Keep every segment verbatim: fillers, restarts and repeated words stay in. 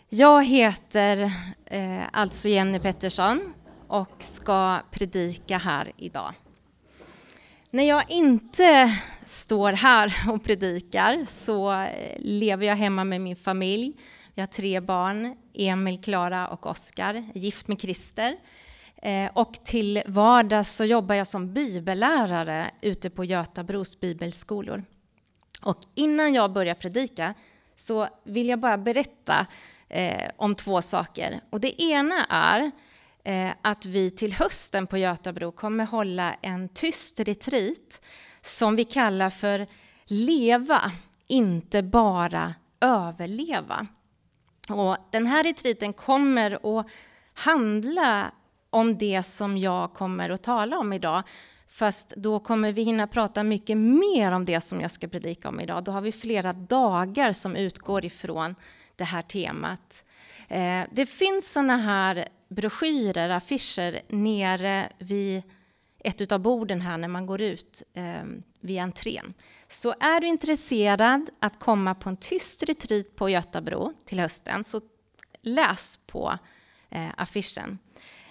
Jag heter eh, alltså Jenny Pettersson och ska predika här idag. När jag inte står här och predikar så lever jag hemma med min familj. Vi har tre barn, Emil, Klara och Oskar, gift med Christer. Eh, och till vardags så jobbar jag som bibellärare ute på Götabros bibelskolor. Och innan jag börjar predika så vill jag bara berätta Eh, om två saker. Och det ena är eh, att vi till hösten på Götabro kommer hålla en tyst retreat som vi kallar för Leva, inte bara överleva. Och den här retreaten kommer att handla om det som jag kommer att tala om idag. Fast då kommer vi hinna prata mycket mer om det som jag ska predika om idag. Då har vi flera dagar som utgår ifrån det här temat. Eh, det finns såna här broschyrer, affischer nere vid ett av borden här när man går ut eh, vid entrén. Så är du intresserad att komma på en tyst retreat på Götabro till hösten så läs på eh, affischen.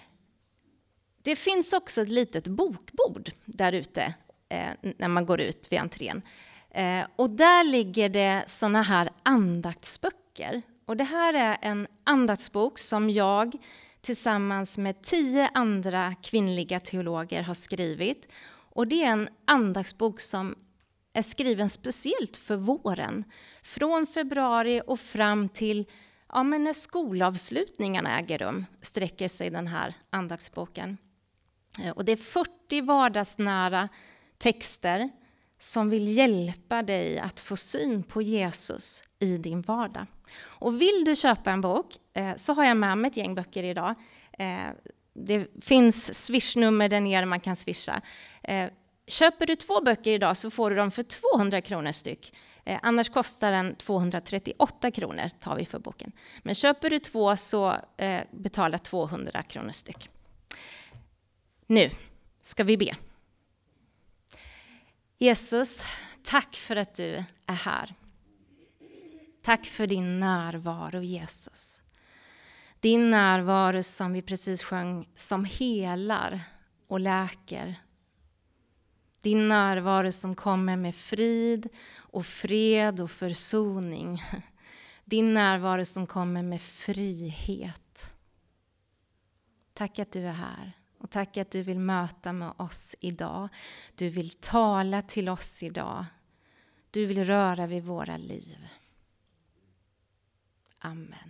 Det finns också ett litet bokbord där ute eh, när man går ut vid entrén. Eh, och där ligger det såna här andaktsböcker. Och det här är en andaktsbok som jag tillsammans med tio andra kvinnliga teologer har skrivit. Och det är en andaktsbok som är skriven speciellt för våren. Från februari och fram till ja, men när skolavslutningarna äger rum sträcker sig den här andaktsboken. Och det är fyrtio vardagsnära texter som vill hjälpa dig att få syn på Jesus i din vardag. Och vill du köpa en bok eh, så har jag med mig ett gäng böcker idag. Eh, det finns swishnummer där nere man kan swisha. Eh, köper du två böcker idag så får du dem för tvåhundra kronor styck. Eh, annars kostar den tvåhundratrettioåtta kronor tar vi för boken. Men köper du två så eh, betalar tvåhundra kronor styck. Nu ska vi be. Jesus, tack för att du är här. Tack för din närvaro, Jesus. Din närvaro som vi precis sjöng, som helar och läker. Din närvaro som kommer med frid och fred och försoning. Din närvaro som kommer med frihet. Tack att du är här. Och tack att du vill möta med oss idag. Du vill tala till oss idag. Du vill röra vid våra liv. Amen.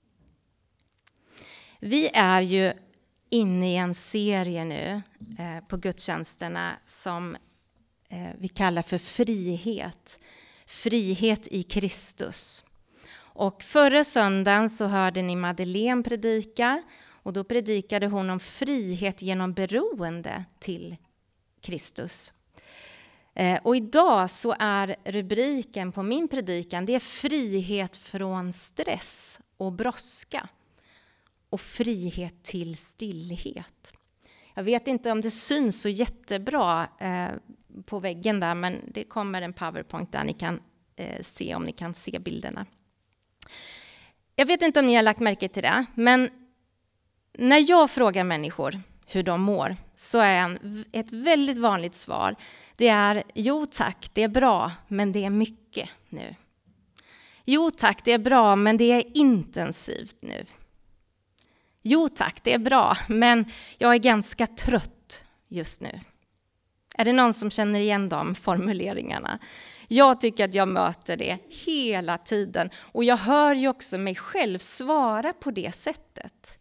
Vi är ju inne i en serie nu eh, på gudstjänsterna som eh, vi kallar för frihet. Frihet i Kristus. Och förra söndagen så hörde ni Madeleine predika. Och då predikade hon om frihet genom beroende till Kristus. Eh, och idag så är rubriken på min predikan, det är frihet från stress och brådska. Och frihet till stillhet. Jag vet inte om det syns så jättebra eh, på väggen där, men det kommer en PowerPoint där ni kan eh, se om ni kan se bilderna. Jag vet inte om ni har lagt märke till det, men när jag frågar människor hur de mår så är en, ett väldigt vanligt svar. Det är, jo tack, det är bra, men det är mycket nu. Jo tack, det är bra, men det är intensivt nu. Jo tack, det är bra, men jag är ganska trött just nu. Är det någon som känner igen de formuleringarna? Jag tycker att jag möter det hela tiden. Och jag hör ju också mig själv svara på det sättet.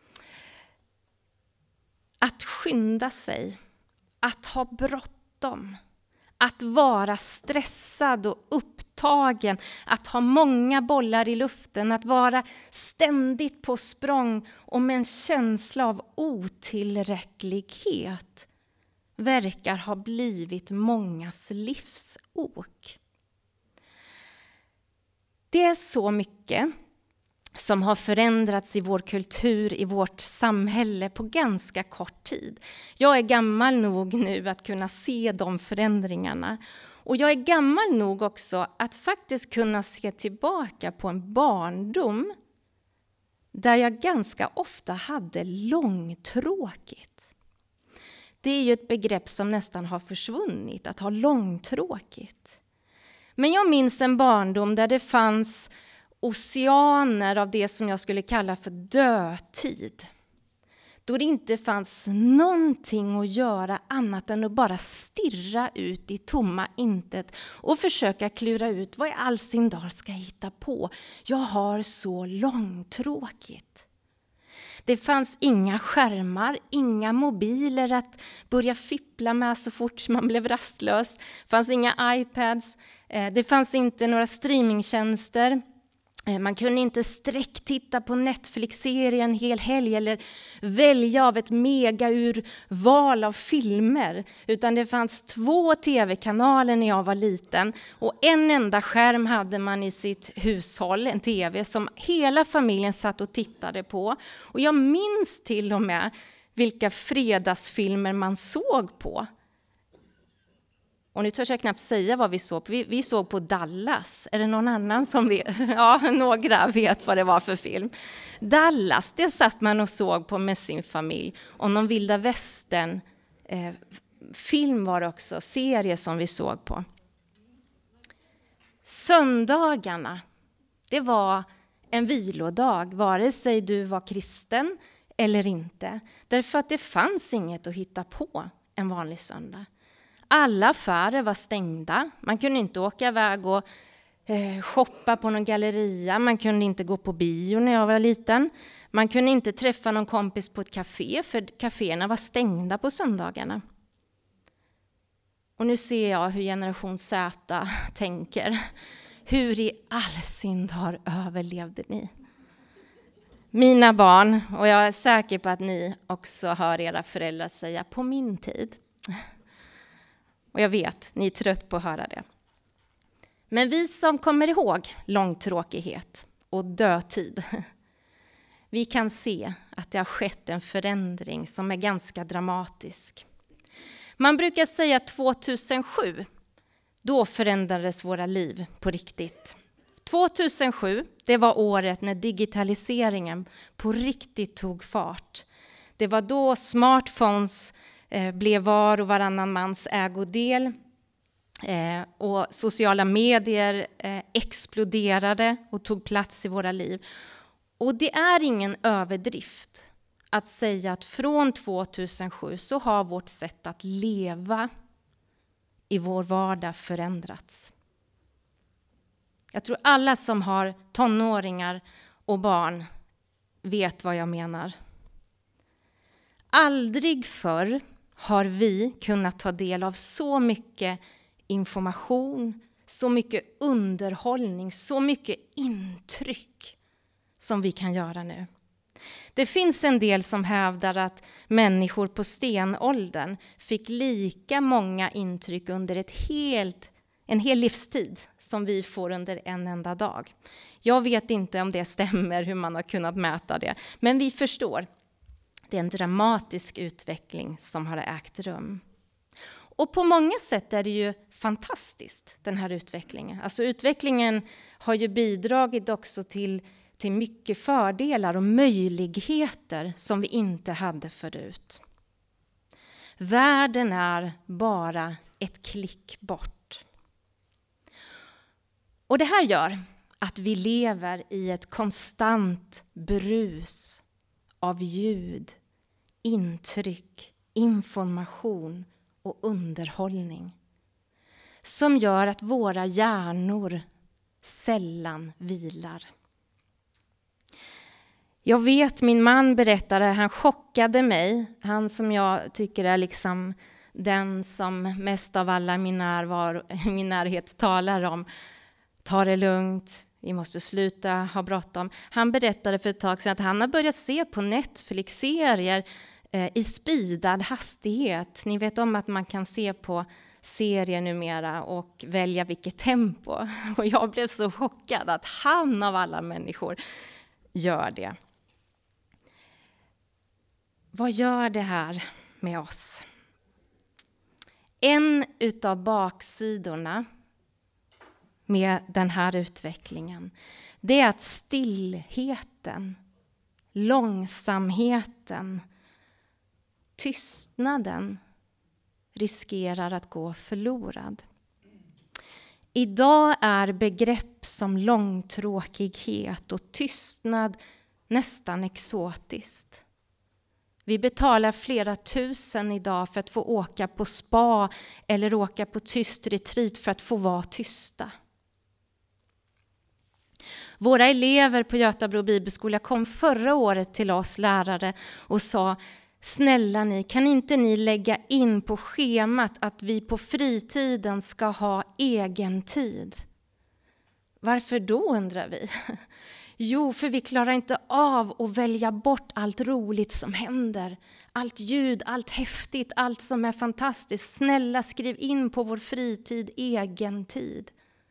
Att skynda sig, att ha bråttom, att vara stressad och upptagen, att ha många bollar i luften, att vara ständigt på språng och med en känsla av otillräcklighet verkar ha blivit mångas livsok. Det är så mycket som har förändrats i vår kultur, i vårt samhälle på ganska kort tid. Jag är gammal nog nu att kunna se de förändringarna. Och jag är gammal nog också att faktiskt kunna se tillbaka på en barndom där jag ganska ofta hade långtråkigt. Det är ju ett begrepp som nästan har försvunnit, att ha långtråkigt. Men jag minns en barndom där det fanns oceaner av det som jag skulle kalla för dödtid. Då det inte fanns någonting att göra annat än att bara stirra ut i tomma intet och försöka klura ut vad i all sin dar ska jag hitta på. Jag har så långtråkigt. Det fanns inga skärmar, inga mobiler att börja fippla med så fort man blev rastlös. Det fanns inga iPads, det fanns inte några streamingtjänster. Man kunde inte sträcktitta på Netflix-serien en hel helg eller välja av ett mega-urval av filmer. Utan det fanns två tv-kanaler när jag var liten och en enda skärm hade man i sitt hushåll, en tv som hela familjen satt och tittade på. Och jag minns till och med vilka fredagsfilmer man såg på. Och nu törs jag knappt säga vad vi såg på. Vi, vi såg på Dallas. Är det någon annan som vet? Ja, några vet vad det var för film. Dallas, det satt man och såg på med sin familj. Och någon vilda västern eh, film var det också, serie som vi såg på. Söndagarna, det var en vilodag, vare sig du var kristen eller inte. Därför att det fanns inget att hitta på en vanlig söndag. Alla affärer var stängda. Man kunde inte åka iväg och eh, shoppa på någon galleria. Man kunde inte gå på bio när jag var liten. Man kunde inte träffa någon kompis på ett café, för kaféerna var stängda på söndagarna. Och nu ser jag hur generation Z tänker. Hur i all sin dar överlevde ni? Mina barn, och jag är säker på att ni också hör era föräldrar säga på min tid. Och jag vet, ni är trött på att höra det. Men vi som kommer ihåg långtråkighet och dödtid, vi kan se att det har skett en förändring som är ganska dramatisk. Man brukar säga tvåtusensju, då förändrades våra liv på riktigt. tvåtusensju, det var året när digitaliseringen på riktigt tog fart. Det var då smartphones blev var och varannan mans ägodel. Eh, och sociala medier eh, exploderade och tog plats i våra liv. Och det är ingen överdrift att säga att från tvåtusensju så har vårt sätt att leva i vår vardag förändrats. Jag tror alla som har tonåringar och barn vet vad jag menar. Aldrig förr har vi kunnat ta del av så mycket information, så mycket underhållning, så mycket intryck som vi kan göra nu. Det finns en del som hävdar att människor på stenåldern fick lika många intryck under ett helt, en hel livstid som vi får under en enda dag. Jag vet inte om det stämmer, hur man har kunnat mäta det, men vi förstår. Det är en dramatisk utveckling som har ägt rum. Och på många sätt är det ju fantastiskt, den här utvecklingen. Alltså utvecklingen har ju bidragit också till, till mycket fördelar och möjligheter som vi inte hade förut. Världen är bara ett klick bort. Och det här gör att vi lever i ett konstant brus av ljud, intryck, information och underhållning som gör att våra hjärnor sällan vilar. Jag vet, min man berättade, han chockade mig, han som jag tycker är liksom den som mest av alla min, närvaro, min närhet talar om. Ta det lugnt, vi måste sluta ha bråttom. Han berättade för ett tag sedan att han har börjat se på Netflix-serier eh, i speedad hastighet. Ni vet om att man kan se på serier numera och välja vilket tempo. Och jag blev så chockad att han av alla människor gör det. Vad gör det här med oss? En utav baksidorna med den här utvecklingen, det är att stillheten långsamheten, tystnaden riskerar att gå förlorad. Idag är begrepp som långtråkighet och tystnad nästan exotiskt. Vi betalar flera tusen idag för att få åka på spa eller åka på tyst retreat för att få vara tysta. Våra elever på Götabro bibelskola kom förra året till oss lärare och sa: snälla ni, kan inte ni lägga in på schemat att vi på fritiden ska ha egen tid? Varför då, undrar vi? Jo, för vi klarar inte av att välja bort allt roligt som händer. Allt ljud, allt häftigt, allt som är fantastiskt. Snälla, skriv in på vår fritid egen tid.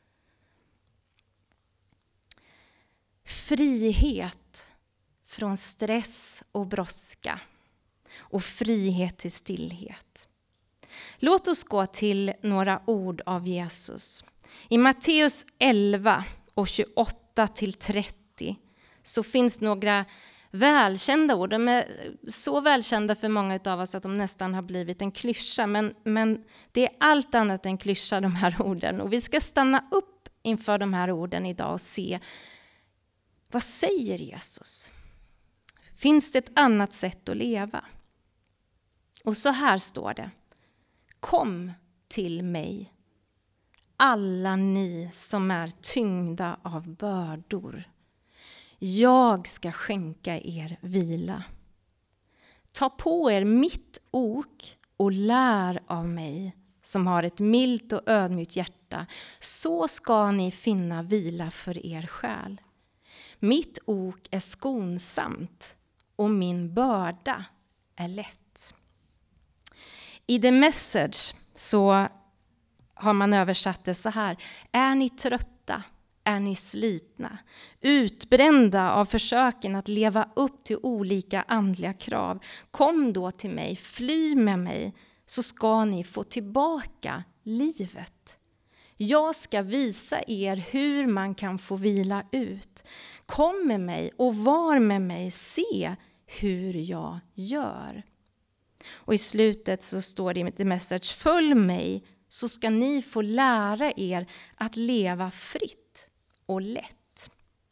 Frihet från stress och brådska. Och frihet till stillhet. Låt oss gå till några ord av Jesus. I Matteus elva och tjugoåtta till trettio så finns några välkända ord. De är så välkända för många av oss att de nästan har blivit en klyscha. Men, men det är allt annat än klyscha, de här orden. Och vi ska stanna upp inför de här orden idag och se, vad säger Jesus? Finns det ett annat sätt att leva? Och så här står det: kom till mig, alla ni som är tyngda av bördor. Jag ska skänka er vila. Ta på er mitt ok och lär av mig, som har ett milt och ödmjukt hjärta. Så ska ni finna vila för er själ. Mitt ok är skonsamt och min börda är lätt. I The Message så har man översatt det så här: är ni trötta, är ni slitna, utbrända av försöken att leva upp till olika andliga krav, kom då till mig, fly med mig, så ska ni få tillbaka livet. Jag ska visa er hur man kan få vila ut. Kom med mig och var med mig, se hur jag gör. Och i slutet så står det i The Message: följ mig så ska ni få lära er att leva fritt och lätt.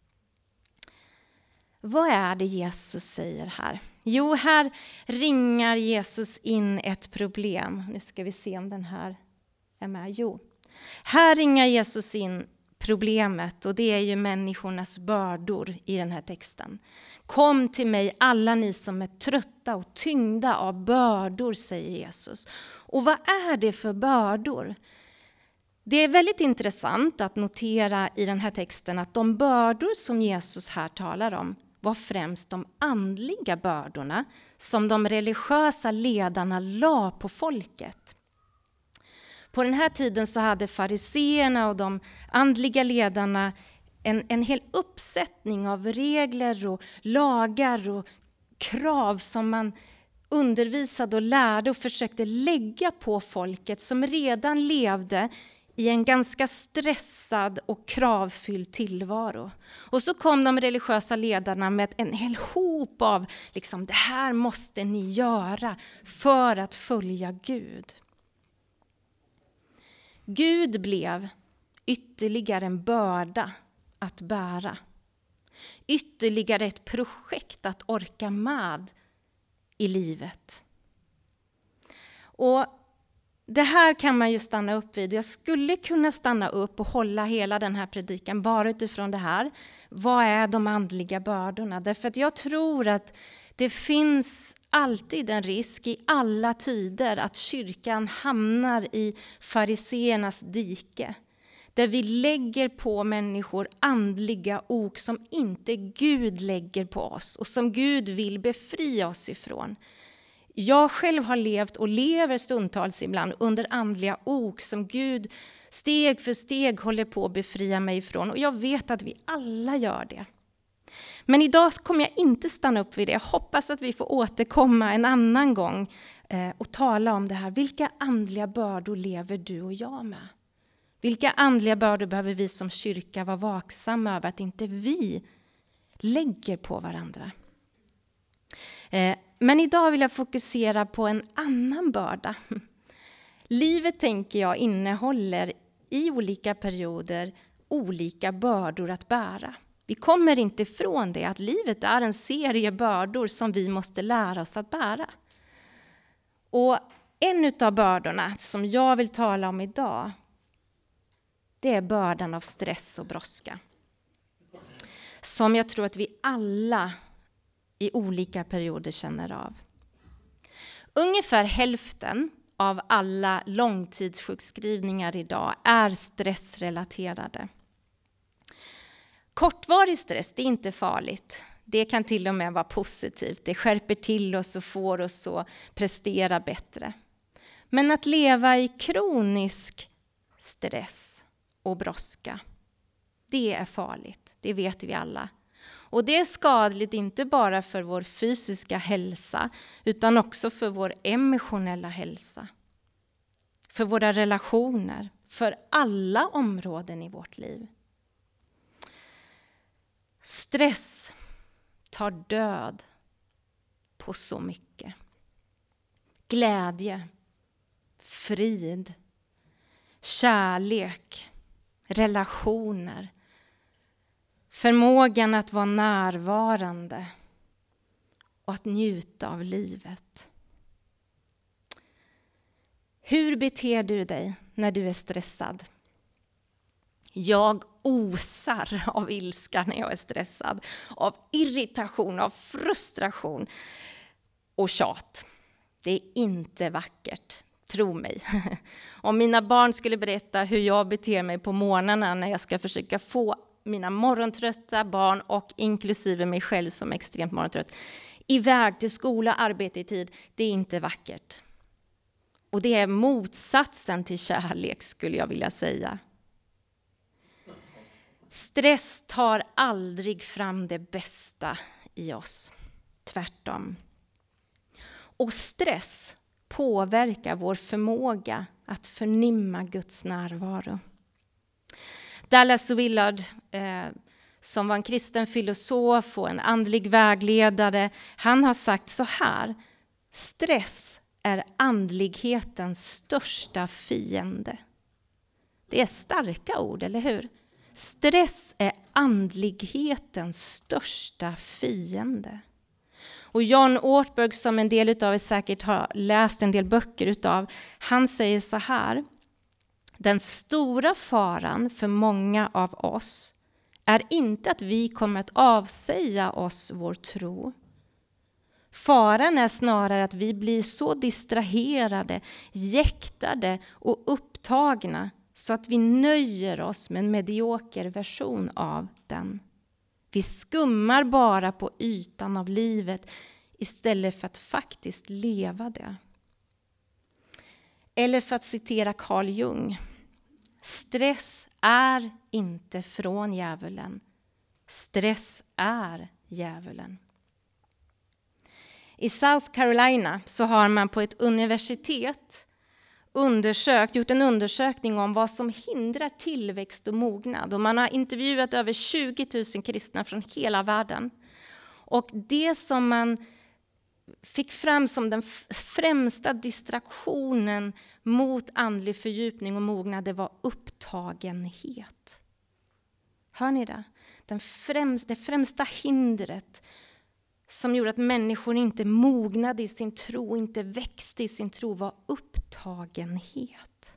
Vad är det Jesus säger här? Jo, här ringar Jesus in ett problem. Nu ska vi se om den här är med. Jo, här ringar Jesus in problemet, och det är ju människornas bördor i den här texten. Kom till mig alla ni som är trötta och tyngda av bördor, säger Jesus. Och vad är det för bördor? Det är väldigt intressant att notera i den här texten att de bördor som Jesus här talar om var främst de andliga bördorna som de religiösa ledarna la på folket. På den här tiden så hade fariseerna och de andliga ledarna en, en hel uppsättning av regler och lagar och krav som man undervisade och lärde och försökte lägga på folket som redan levde i en ganska stressad och kravfylld tillvaro. Och så kom de religiösa ledarna med en hel hop av liksom, det här måste ni göra för att följa Gud. Gud blev ytterligare en börda att bära. Ytterligare ett projekt att orka med i livet. Och det här kan man ju stanna upp vid. Jag skulle kunna stanna upp och hålla hela den här predikan bara utifrån det här. Vad är de andliga bördorna? Därför att jag tror att det finns alltid en risk i alla tider att kyrkan hamnar i fariseernas dike. Där vi lägger på människor andliga ok som inte Gud lägger på oss och som Gud vill befria oss ifrån. Jag själv har levt och lever stundtals ibland under andliga ok som Gud steg för steg håller på att befria mig ifrån. Och jag vet att vi alla gör det. Men idag kommer jag inte stanna upp vid det. Jag hoppas att vi får återkomma en annan gång och tala om det här. Vilka andliga bördor lever du och jag med? Vilka andliga bördor behöver vi som kyrka vara vaksamma över att inte vi lägger på varandra? Men idag vill jag fokusera på en annan börda. Livet, tänker jag, innehåller i olika perioder olika bördor att bära. Vi kommer inte ifrån det, att livet är en serie bördor som vi måste lära oss att bära. Och en av bördorna som jag vill tala om idag, det är bördan av stress och brådska. Som jag tror att vi alla i olika perioder känner av. Ungefär hälften av alla långtidssjukskrivningar idag är stressrelaterade. Kortvarig stress, det är inte farligt. Det kan till och med vara positivt. Det skärper till oss och får oss att prestera bättre. Men att leva i kronisk stress och brådska, det är farligt. Det vet vi alla. Och det är skadligt inte bara för vår fysiska hälsa utan också för vår emotionella hälsa. För våra relationer, för alla områden i vårt liv. Stress tar död på så mycket. Glädje, frid, kärlek, relationer, förmågan att vara närvarande och att njuta av livet. Hur beter du dig när du är stressad? Jag osar av ilska när jag är stressad, av irritation, av frustration och tjat. Det är inte vackert, tro mig. Om mina barn skulle berätta hur jag beter mig på morgnarna när jag ska försöka få mina morgontrötta barn och inklusive mig själv som extremt morgontrött iväg till skola, arbete i tid, det är inte vackert. Och det är motsatsen till kärlek, skulle jag vilja säga. Stress tar aldrig fram det bästa i oss, tvärtom. Och stress påverkar vår förmåga att förnimma Guds närvaro. Dallas Willard, eh, som var en kristen filosof och en andlig vägledare, han har sagt så här: stress är andlighetens största fiende. Det är starka ord, eller hur? Stress är andlighetens största fiende. Och John Ortberg, som en del av er säkert har läst en del böcker utav, han säger så här: den stora faran för många av oss är inte att vi kommer att avsäga oss vår tro. Faran är snarare att vi blir så distraherade, jäktade och upptagna så att vi nöjer oss med en medioker version av den. Vi skummar bara på ytan av livet istället för att faktiskt leva det. Eller för att citera Carl Jung: stress är inte från djävulen. Stress är djävulen. I South Carolina så har man på ett universitet undersökt, gjort en undersökning om vad som hindrar tillväxt och mognad. Och man har intervjuat över tjugo tusen kristna från hela världen. Och det som man fick fram som den främsta distraktionen mot andlig fördjupning och mognad, det var upptagenhet. Hör ni det? Den främsta, det främsta hindret som gjorde att människor inte mognade i sin tro, inte växte i sin tro, var upptagenhet.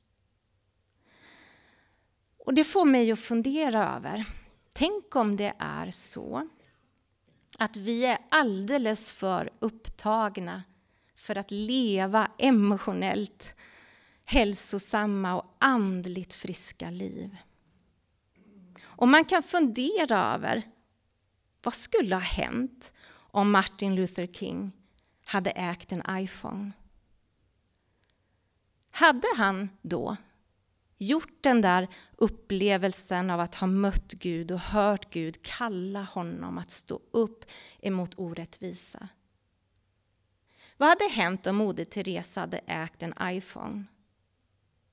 Och det får mig att fundera över, tänk om det är så att vi är alldeles för upptagna för att leva emotionellt hälsosamma och andligt friska liv. Och man kan fundera över, vad skulle ha hänt om Martin Luther King hade ägt en iPhone? Hade han då gjort den där upplevelsen av att ha mött Gud och hört Gud kalla honom att stå upp emot orättvisa? Vad hade hänt om Moder Teresa hade ägt en iPhone?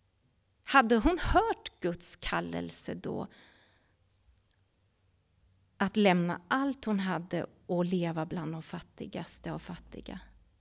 Hade hon hört Guds kallelse då? att lämna allt hon hade och leva bland de fattigaste av fattiga.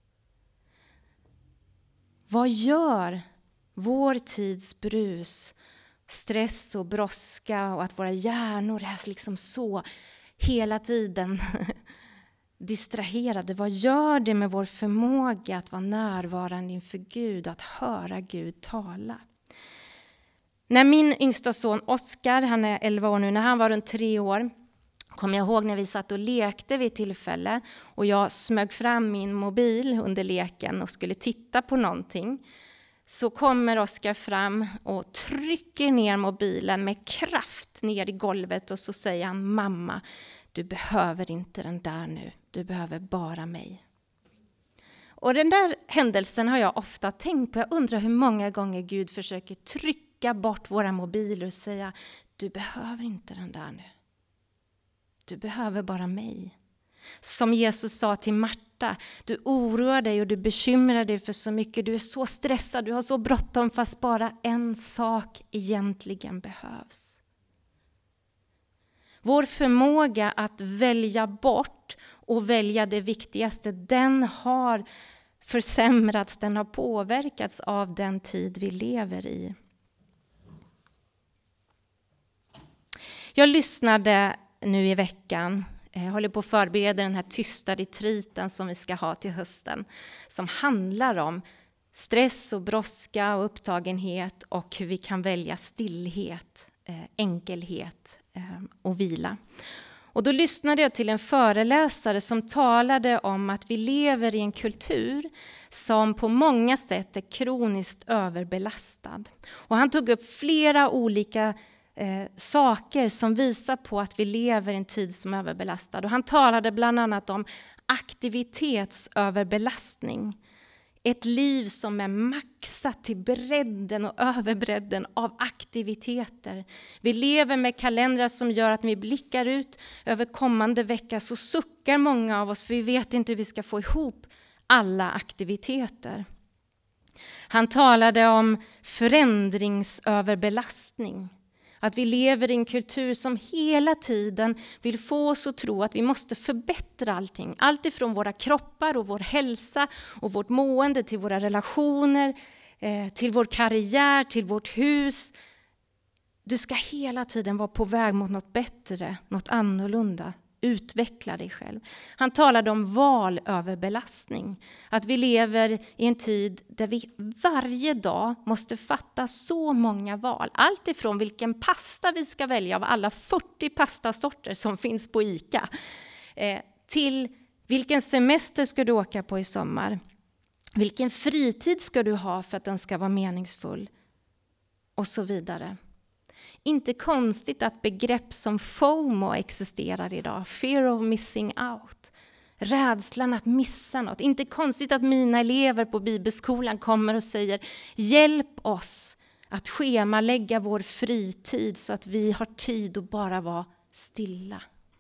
Vad gör vår tids brus, stress och brådska och att våra hjärnor är liksom så hela tiden distraherade? Vad gör det med vår förmåga att vara närvarande inför Gud, att höra Gud tala? När min yngsta son Oskar, han är elva år nu, när han var runt tre år, kommer jag ihåg när vi satt och lekte vid tillfälle och jag smög fram min mobil under leken och skulle titta på någonting. Så kommer Oskar fram och trycker ner mobilen med kraft ner i golvet och så säger han: mamma, du behöver inte den där nu, du behöver bara mig. Och den där händelsen har jag ofta tänkt på. Jag undrar hur många gånger Gud försöker trycka bort våra mobiler och säga: du behöver inte den där nu. Du behöver bara mig. Som Jesus sa till Marta: du oroar dig och du bekymrar dig för så mycket. Du är så stressad, du har så bråttom, fast bara en sak egentligen behövs. Vår förmåga att välja bort och välja det viktigaste, den har försämrats, den har påverkats av den tid vi lever i. Jag lyssnade nu i veckan, jag håller på att förbereda den här tysta retriten som vi ska ha till hösten, som handlar om stress och brådska och upptagenhet och hur vi kan välja stillhet, enkelhet och vila. Och då lyssnade jag till en föreläsare som talade om att vi lever i en kultur som på många sätt är kroniskt överbelastad. Och han tog upp flera olika eh, saker som visar på att vi lever i en tid som är överbelastad. Och han talade bland annat om aktivitetsöverbelastning. Ett liv som är maxat till bredden och överbredden av aktiviteter. Vi lever med kalendrar som gör att vi blickar ut över kommande vecka, så suckar många av oss för vi vet inte hur vi ska få ihop alla aktiviteter. Han talade om förändringsöverbelastning. Att vi lever i en kultur som hela tiden vill få oss att tro att vi måste förbättra allting. Allt ifrån våra kroppar och vår hälsa och vårt mående till våra relationer, till vår karriär, till vårt hus. Du ska hela tiden vara på väg mot något bättre, något annorlunda. Utveckla dig själv. Han talade om valöverbelastning. Att vi lever i en tid där vi varje dag måste fatta så många val. Allt ifrån vilken pasta vi ska välja av alla fyrtio pastasorter som finns på ICA. Eh, till vilken semester ska du åka på i sommar. Vilken fritid ska du ha för att den ska vara meningsfull. Och så vidare. Inte konstigt att begrepp som FOMO existerar idag. Fear of missing out. Rädslan att missa något. Inte konstigt att mina elever på bibelskolan kommer och säger: hjälp oss att schemalägga vår fritid så att vi har tid att bara vara stilla.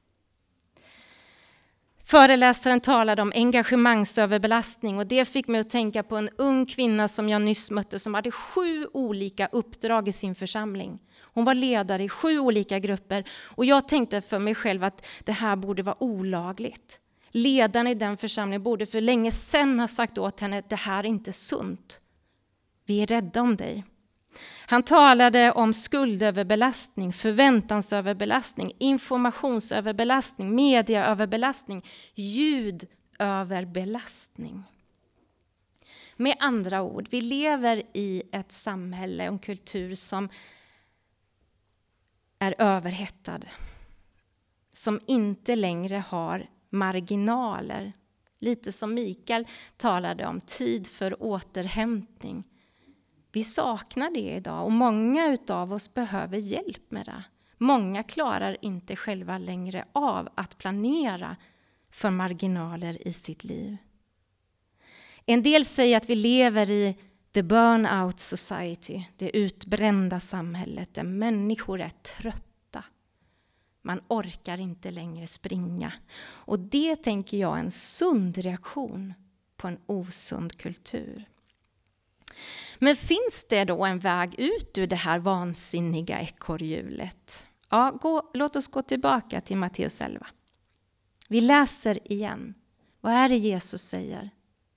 Föreläsaren talade om engagemangsöverbelastning och det fick mig att tänka på en ung kvinna som jag nyss mötte som hade sju olika uppdrag i sin församling. Hon var ledare i sju olika grupper och jag tänkte för mig själv att det här borde vara olagligt. Ledarna i den församlingen borde för länge sedan ha sagt åt henne att det här är inte sunt. Vi är rädda om dig. Han talade om skuldöverbelastning, förväntansöverbelastning, informationsöverbelastning, mediaöverbelastning, ljudöverbelastning. Med andra ord, vi lever i ett samhälle och en kultur som är överhettad. Som inte längre har marginaler. Lite som Mikael talade om, tid för återhämtning. Vi saknar det idag och många av oss behöver hjälp med det. Många klarar inte själva längre av att planera för marginaler i sitt liv. En del säger att vi lever i the burnout society, det utbrända samhället där människor är trötta. Man orkar inte längre springa. Och det tänker jag är en sund reaktion på en osund kultur. Men finns det då en väg ut ur det här vansinniga ekorrhjulet? Ja, gå, låt oss gå tillbaka till Matteus elva. Vi läser igen. Vad är det Jesus säger?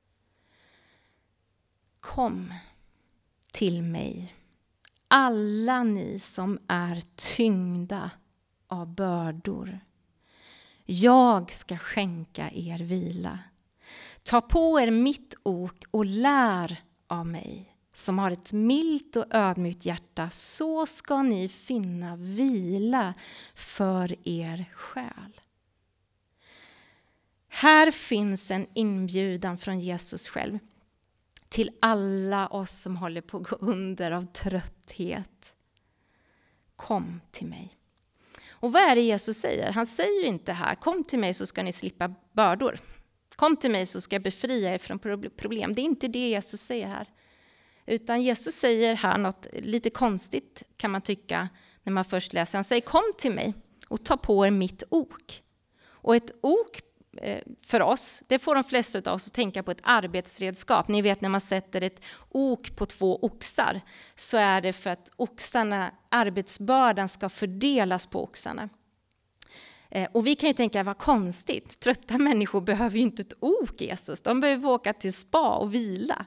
Kom till mig, alla ni som är tyngda av bördor. Jag ska skänka er vila. Ta på er mitt ok och lär av mig, som har ett milt och ödmjukt hjärta, så ska ni finna vila för er själ. Här finns en inbjudan från Jesus själv till alla oss som håller på att gå under av trötthet. Kom till mig. Och vad är det Jesus säger? Han säger ju inte här, kom till mig så ska ni slippa bördor. Kom till mig så ska jag befria er från problem. Det är inte det Jesus säger här. Utan Jesus säger här något lite konstigt kan man tycka när man först läser. Han säger kom till mig och ta på er mitt ok. Och ett ok för oss, det får de flesta av oss att tänka på ett arbetsredskap. Ni vet när man sätter ett ok på två oxar så är det för att oxarna, arbetsbördan ska fördelas på oxarna. Och vi kan ju tänka, vad konstigt. Trötta människor behöver ju inte ett ok, Jesus. De behöver åka till spa och vila.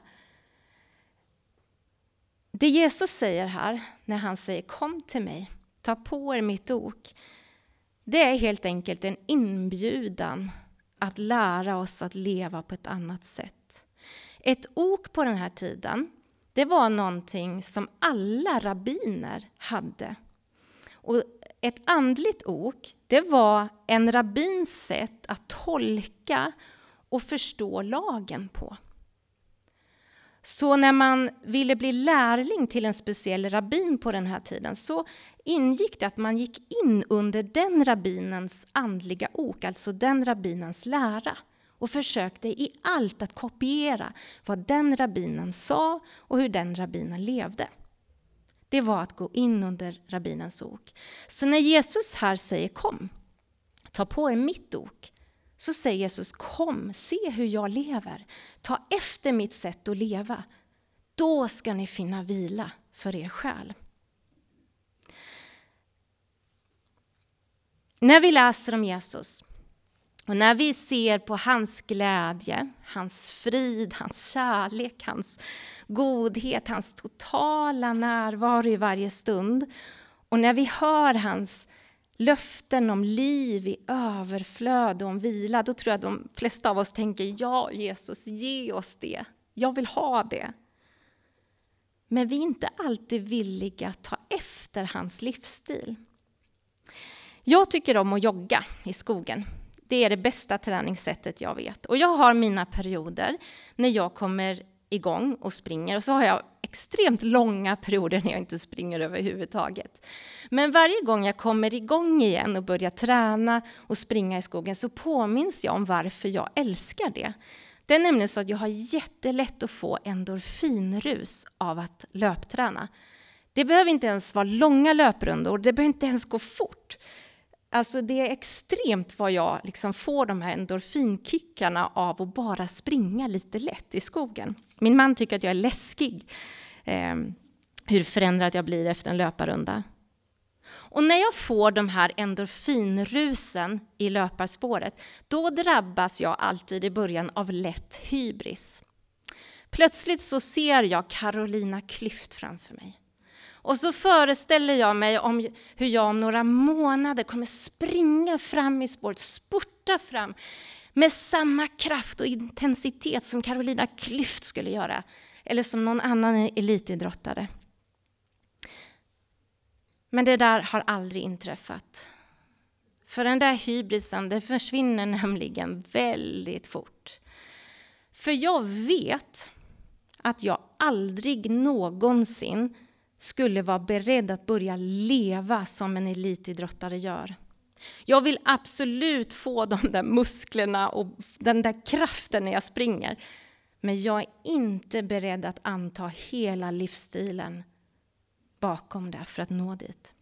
Det Jesus säger här, när han säger kom till mig, ta på er mitt ok. Det är helt enkelt en inbjudan att lära oss att leva på ett annat sätt. Ett ok på den här tiden, det var någonting som alla rabbiner hade. Och ett andligt ok, det var en rabbins sätt att tolka och förstå lagen på. Så när man ville bli lärling till en speciell rabbin på den här tiden så ingick det att man gick in under den rabbinens andliga ok, alltså den rabbinens lära, och försökte i allt att kopiera vad den rabbinen sa och hur den rabbinen levde. Det var att gå in under rabbinens ok. Så när Jesus här säger kom, ta på er mitt ok, så säger Jesus kom, se hur jag lever. Ta efter mitt sätt att leva. Då ska ni finna vila för er själ. När vi läser om Jesus och när vi ser på hans glädje, hans frid, hans kärlek, hans godhet, hans totala närvaro i varje stund. Och när vi hör hans löften om liv i överflöd och om vila, då tror jag att de flesta av oss tänker, ja Jesus, ge oss det. Jag vill ha det. Men vi är inte alltid villiga att ta efter hans livsstil. Jag tycker om att jogga i skogen. Det är det bästa träningssättet jag vet. Och jag har mina perioder när jag kommer igång och springer. Och så har jag extremt långa perioder när jag inte springer överhuvudtaget. Men varje gång jag kommer igång igen och börjar träna och springa i skogen så påminns jag om varför jag älskar det. Det är nämligen så att jag har jättelätt att få endorfinrus av att löpträna. Det behöver inte ens vara långa löprundor, det behöver inte ens gå fort. Alltså det är extremt vad jag liksom får de här endorfinkickarna av att bara springa lite lätt i skogen. Min man tycker att jag är läskig. Eh, hur förändrad jag blir efter en löparrunda. Och när jag får de här endorfinrusen i löparspåret, då drabbas jag alltid i början av lätt hybris. Plötsligt så ser jag Carolina Klüft framför mig. Och så föreställer jag mig om hur jag om några månader kommer springa fram i spåret, spurta fram med samma kraft och intensitet som Carolina Klüft skulle göra. Eller som någon annan elitidrottare. Men det där har aldrig inträffat. För den där hybrisen, det försvinner nämligen väldigt fort. För jag vet att jag aldrig någonsin skulle vara beredd att börja leva som en elitidrottare gör. Jag vill absolut få de där musklerna och den där kraften när jag springer. Men jag är inte beredd att anta hela livsstilen bakom det för att nå dit.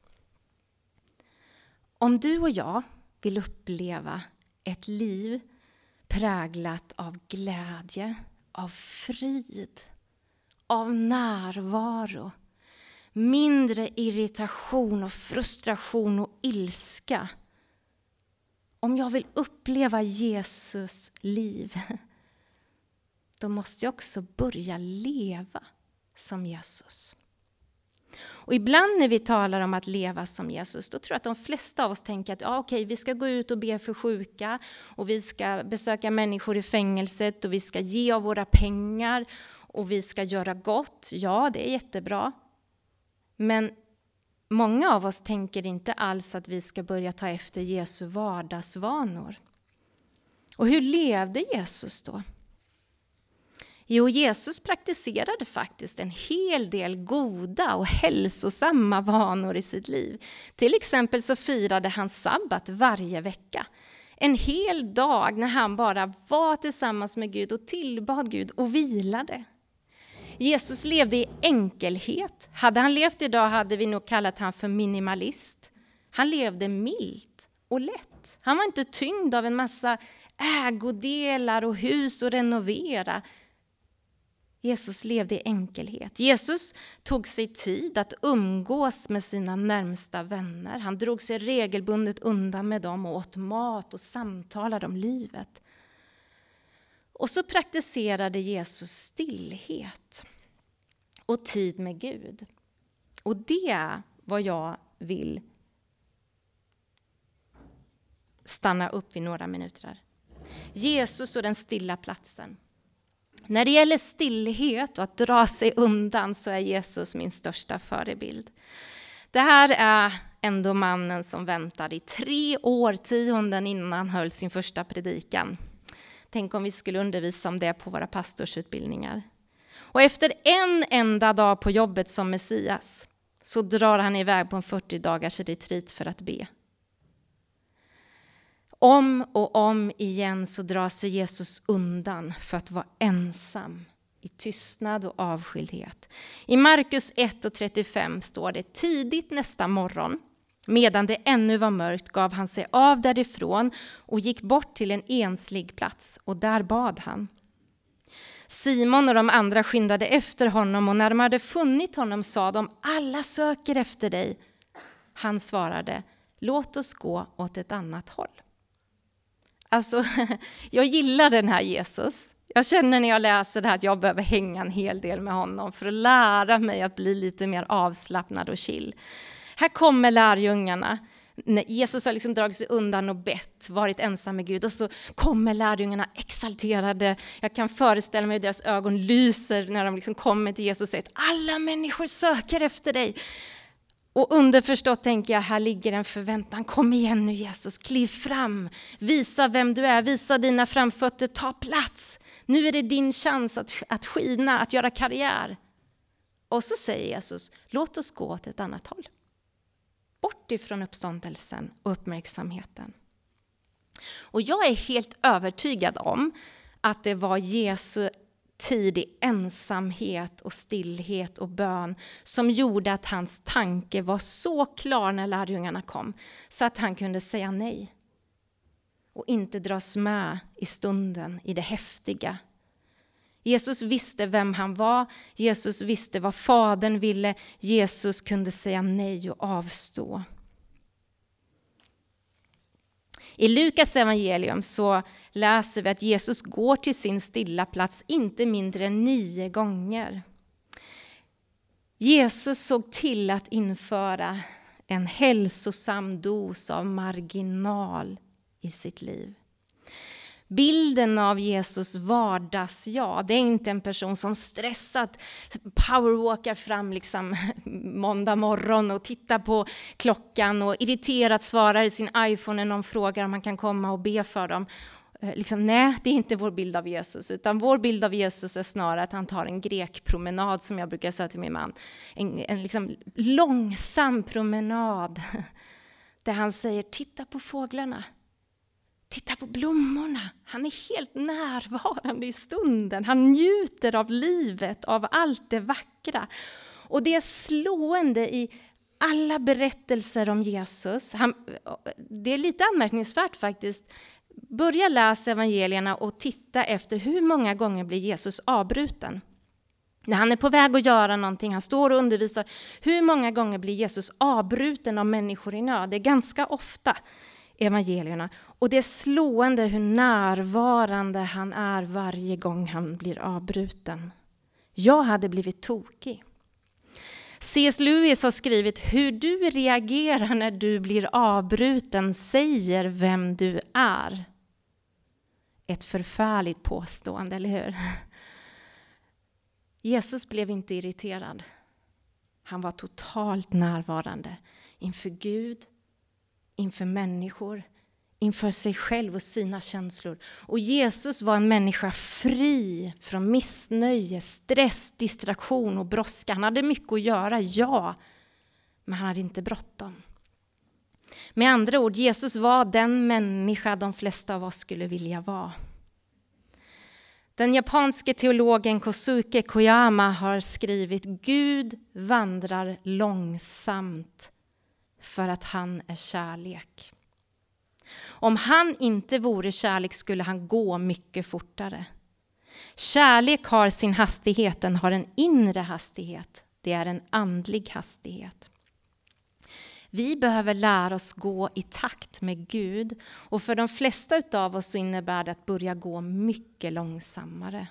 Om du och jag vill uppleva ett liv präglat av glädje, av frid, av närvaro, mindre irritation och frustration och ilska. Om jag vill uppleva Jesus liv, då måste jag också börja leva som Jesus. Och ibland när vi talar om att leva som Jesus, då tror jag att de flesta av oss tänker att ja, okej, vi ska gå ut och be för sjuka och vi ska besöka människor i fängelset och vi ska ge av våra pengar och vi ska göra gott. Ja, det är jättebra. Men många av oss tänker inte alls att vi ska börja ta efter Jesu vardagsvanor. Och hur levde Jesus då? Jo, Jesus praktiserade faktiskt en hel del goda och hälsosamma vanor i sitt liv. Till exempel så firade han sabbat varje vecka. En hel dag när han bara var tillsammans med Gud och tillbad Gud och vilade. Jesus levde i enkelhet. Hade han levt idag hade vi nog kallat han för minimalist. Han levde milt och lätt. Han var inte tyngd av en massa ägodelar och hus att renovera. Jesus levde i enkelhet. Jesus tog sig tid att umgås med sina närmsta vänner. Han drog sig regelbundet undan med dem och åt mat och samtalade om livet. Och så praktiserade Jesus stillhet och tid med Gud. Och det är vad jag vill stanna upp vid några minuter här. Jesus och den stilla platsen. När det gäller stillhet och att dra sig undan så är Jesus min största förebild. Det här är ändå mannen som väntade i tre årtionden innan han höll sin första predikan. Tänk om vi skulle undervisa om det på våra pastorsutbildningar. Och efter en enda dag på jobbet som Messias så drar han iväg på en fyrtio dagars retreat för att be. Om och om igen så drar sig Jesus undan för att vara ensam i tystnad och avskildhet. I Markus ett och trettiofem står det: tidigt nästa morgon, medan det ännu var mörkt, gav han sig av därifrån och gick bort till en enslig plats, och där bad han. Simon och de andra skyndade efter honom, och när de hade funnit honom sa de: alla söker efter dig. Han svarade: låt oss gå åt ett annat håll. Alltså, jag gillar den här Jesus. Jag känner när jag läser det här att jag behöver hänga en hel del med honom för att lära mig att bli lite mer avslappnad och chill. Här kommer lärjungarna. Jesus har liksom dragit sig undan och bett, varit ensam med Gud. Och så kommer lärjungarna exalterade. Jag kan föreställa mig hur deras ögon lyser när de liksom kommer till Jesus och säger att alla människor söker efter dig. Och underförstått tänker jag, här ligger en förväntan. Kom igen nu Jesus, kliv fram. Visa vem du är, visa dina framfötter, ta plats. Nu är det din chans att, att skina, att göra karriär. Och så säger Jesus, låt oss gå åt ett annat håll. Bort ifrån uppståndelsen och uppmärksamheten. Och jag är helt övertygad om att det var Jesu tid i ensamhet och stillhet och bön som gjorde att hans tanke var så klar när lärjungarna kom, så att han kunde säga nej och inte dras med i stunden, i det häftiga. Jesus visste vem han var, Jesus visste vad Fadern ville, Jesus kunde säga nej och avstå. I Lukas evangelium så läser vi att Jesus går till sin stilla plats inte mindre än nio gånger. Jesus såg till att införa en hälsosam dos av marginal i sitt liv. Bilden av Jesus vardags, ja, det är inte en person som stressat powerwalkar fram liksom måndag morgon och tittar på klockan och irriterat svarar i sin iPhone när någon frågar om man kan komma och be för dem. Liksom, nej, det är inte vår bild av Jesus, utan vår bild av Jesus är snarare att han tar en grekpromenad, som jag brukar säga till min man. En, en liksom långsam promenad där han säger, titta på fåglarna. Titta på blommorna. Han är helt närvarande i stunden. Han njuter av livet, av allt det vackra. Och det är slående i alla berättelser om Jesus. Han, det är lite anmärkningsvärt faktiskt. Börja läsa evangelierna och titta efter hur många gånger blir Jesus avbruten. När han är på väg att göra någonting, han står och undervisar. Hur många gånger blir Jesus avbruten av människor i nöd? Det är ganska ofta evangelierna. Och det är slående hur närvarande han är varje gång han blir avbruten. Jag hade blivit tokig. C S Lewis har skrivit: hur du reagerar när du blir avbruten säger vem du är. Ett förfärligt påstående, eller hur? Jesus blev inte irriterad. Han var totalt närvarande inför Gud, inför människor, inför sig själv och sina känslor. Och Jesus var en människa fri från missnöje, stress, distraktion och brådska. Han hade mycket att göra, ja, men han hade inte bråttom. Med andra ord, Jesus var den människa de flesta av oss skulle vilja vara. Den japanske teologen Kosuke Koyama har skrivit: Gud vandrar långsamt för att han är kärlek. Om han inte vore kärlek skulle han gå mycket fortare. Kärlek har sin hastighet, den har en inre hastighet. Det är en andlig hastighet. Vi behöver lära oss gå i takt med Gud, och för de flesta av oss så innebär det att börja gå mycket långsammare.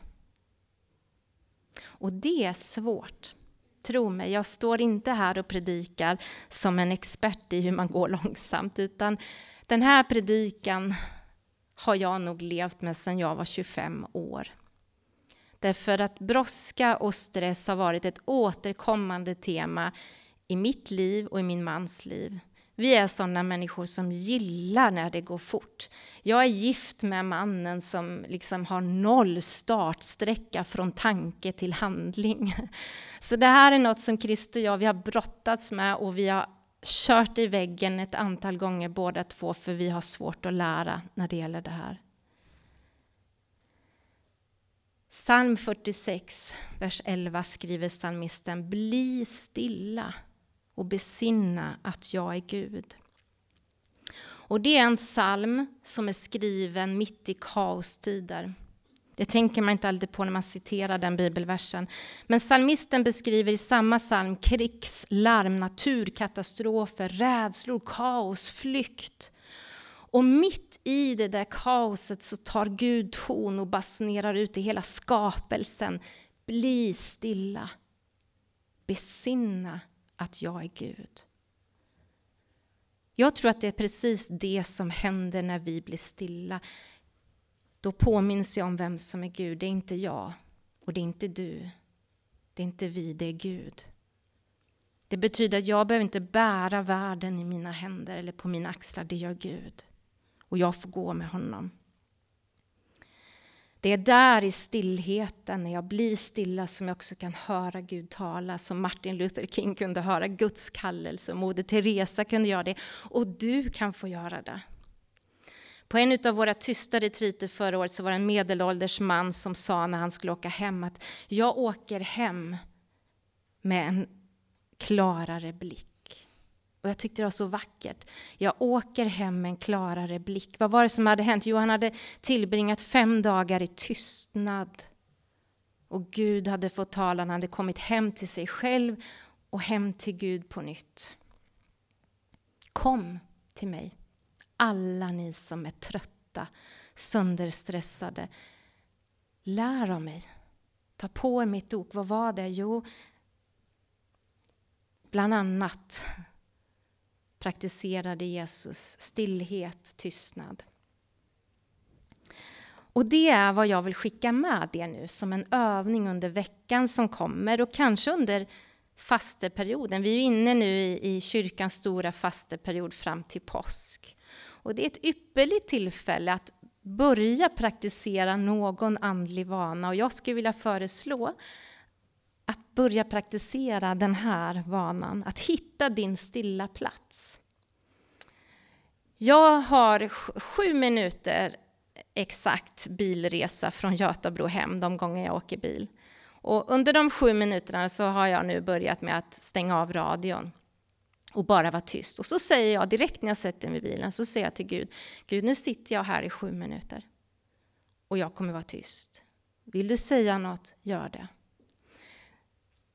Och det är svårt. Tro mig, jag står inte här och predikar som en expert i hur man går långsamt, utan den här predikan har jag nog levt med sedan jag var tjugofem år. Därför att brådska och stress har varit ett återkommande tema i mitt liv och i min mans liv. Vi är sådana människor som gillar när det går fort. Jag är gift med mannen som liksom har noll startsträcka från tanke till handling. Så det här är något som Christer och jag, vi har brottats med, och vi har kört i väggen ett antal gånger båda två, för vi har svårt att lära när det gäller det här. Psalm fyrtiosex, vers elva skriver psalmisten: bli stilla och besinna att jag är Gud. Och det är en psalm som är skriven mitt i kaostider. Det tänker man inte alltid på när man citerar den bibelversen. Men psalmisten beskriver i samma psalm krigslarm, naturkatastrofer, rädslor, kaos, flykt. Och mitt i det där kaoset så tar Gud ton och basunerar ut i hela skapelsen: bli stilla, besinna att jag är Gud. Jag tror att det är precis det som händer när vi blir stilla. Då påminns jag om vem som är Gud. Det är inte jag och det är inte du. Det är inte vi, det är Gud. Det betyder att jag behöver inte bära världen i mina händer eller på mina axlar. Det gör Gud. Och jag får gå med honom. Det är där i stillheten, när jag blir stilla, som jag också kan höra Gud tala. Som Martin Luther King kunde höra Guds kallelse, och Moder Teresa kunde göra det. Och du kan få göra det. På en av våra tysta retriter förra året så var det en medelålders man som sa när han skulle åka hem att jag åker hem med en klarare blick. Och jag tyckte det var så vackert. Jag åker hem med en klarare blick. Vad var det som hade hänt? Jo, han hade tillbringat fem dagar i tystnad. Och Gud hade fått tala. Han hade kommit hem till sig själv och hem till Gud på nytt. Kom till mig, alla ni som är trötta, sönderstressade. Lär av mig. Ta på er mitt ok. Vad var det? Jo, bland annat praktiserade Jesus stillhet, tystnad. Och det är vad jag vill skicka med er nu som en övning under veckan som kommer, och kanske under fasteperioden. Vi är inne nu i, i kyrkans stora fasteperiod fram till påsk. Och det är ett ypperligt tillfälle att börja praktisera någon andlig vana, och jag skulle vilja föreslå att börja praktisera den här vanan, att hitta din stilla plats. Jag har sju minuter exakt bilresa från Götabro hem de gånger jag åker bil. Och under de sju minuterna så har jag nu börjat med att stänga av radion och bara vara tyst. Och så säger jag direkt när jag sätter mig i bilen, så säger jag till Gud: Gud, nu sitter jag här i sju minuter och jag kommer vara tyst. Vill du säga något, gör det.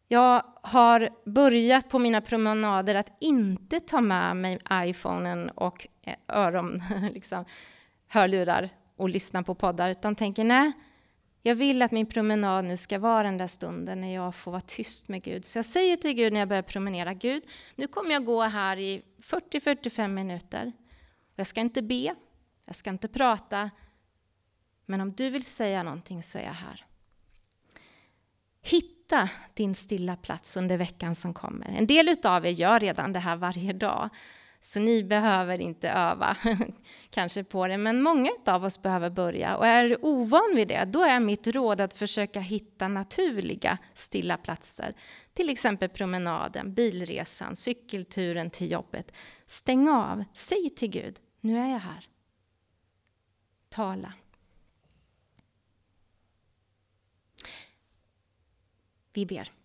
Jag har börjat på mina promenader att inte ta med mig iPhonen och öron, liksom, hörlurar och lyssna på poddar, utan tänker nej, jag vill att min promenad nu ska vara den där stunden när jag får vara tyst med Gud. Så jag säger till Gud när jag börjar promenera, Gud, nu kommer jag gå här i fyrtio till fyrtiofem minuter. Jag ska inte be, jag ska inte prata, men om du vill säga någonting så är jag här. Hitta din stilla plats under veckan som kommer. En del utav er gör redan det här varje dag. Så ni behöver inte öva kanske på det. Men många av oss behöver börja. Och är du ovan vid det, då är mitt råd att försöka hitta naturliga stilla platser. Till exempel promenaden, bilresan, cykelturen till jobbet. Stäng av, säg till Gud, nu är jag här. Tala. Vi ber.